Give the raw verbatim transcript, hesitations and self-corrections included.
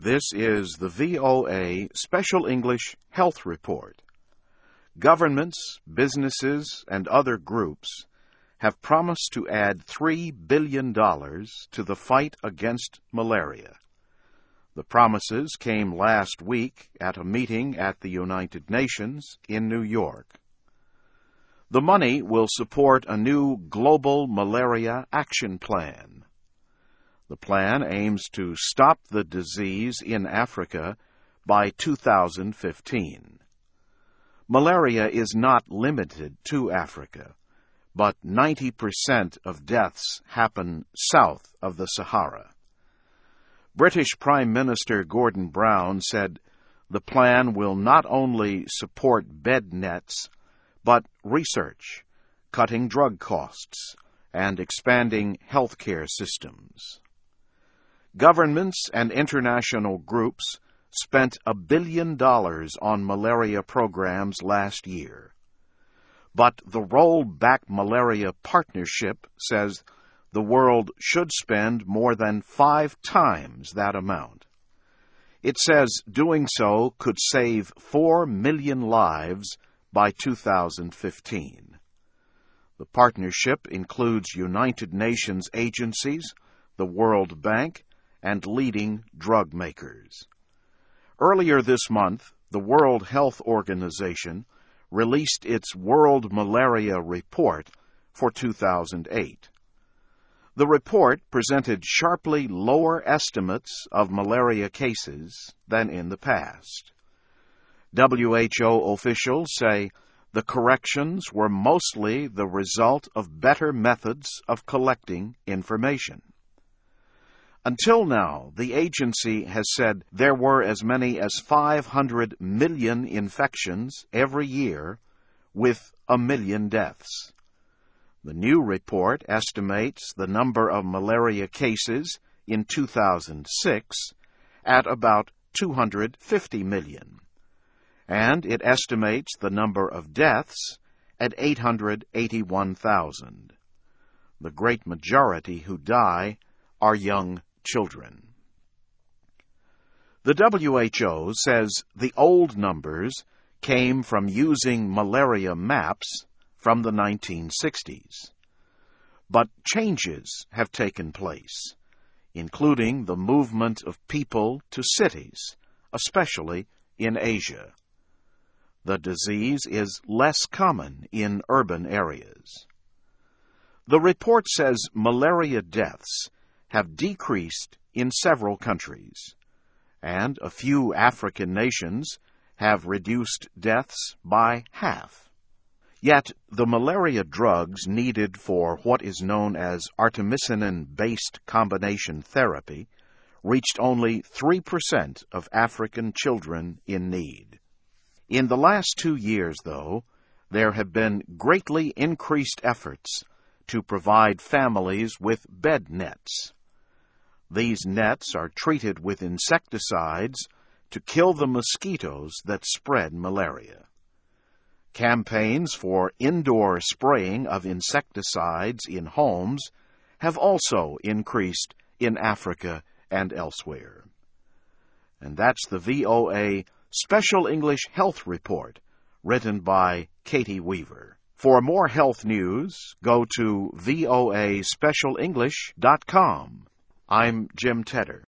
This is the V O A Special English Health Report. Governments, businesses, and other groups have promised to add three billion dollars to the fight against malaria. The promises came last week at a meeting at the United Nations in New York. The money will support a new global malaria action plan. The plan aims to stop the disease in Africa by two thousand fifteen. Malaria is not limited to Africa, but ninety percent of deaths happen south of the Sahara. British Prime Minister Gordon Brown said the plan will not only support bed nets, but research, cutting drug costs, and expanding healthcare systems. Governments and international groups spent a billion dollars on malaria programs last year. But the Roll Back Malaria Partnership says the world should spend more than five times that amount. It says doing so could save four million lives by two thousand fifteen. The partnership includes United Nations agencies, the World Bank, and leading drug makers. Earlier this month, the World Health Organization released its World Malaria Report for two thousand eight. The report presented sharply lower estimates of malaria cases than in the past. W H O officials say the corrections were mostly the result of better methods of collecting information. Until now, the agency has said there were as many as five hundred million infections every year, with a million deaths. The new report estimates the number of malaria cases in two thousand six at about two hundred fifty million, and it estimates the number of deaths at eight hundred eighty-one thousand. The great majority who die are young children. The W H O says the old numbers came from using malaria maps from the nineteen sixties. But changes have taken place, including the movement of people to cities, especially in Asia. The disease is less common in urban areas. The report says malaria deaths have decreased in several countries, and a few African nations have reduced deaths by half. Yet the malaria drugs needed for what is known as artemisinin-based combination therapy reached only three percent of African children in need. In the last two years, though, there have been greatly increased efforts to provide families with bed nets. These nets are treated with insecticides to kill the mosquitoes that spread malaria. Campaigns for indoor spraying of insecticides in homes have also increased in Africa and elsewhere. And that's the V O A Special English Health Report, written by Katie Weaver. For more health news, go to V O A special english dot com. I'm Jim Tedder.